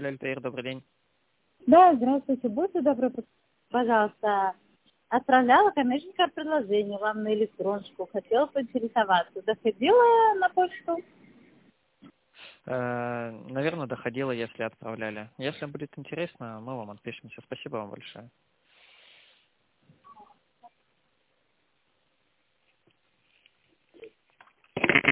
Наталья Альтаир, добрый день. Да, здравствуйте, будьте добры, пожалуйста. Отправляла коммерческое предложение вам на электроночку, хотела поинтересоваться. Доходила на почту? Наверное, доходило, если отправляли. Если будет интересно, мы вам отпишемся. Спасибо вам большое.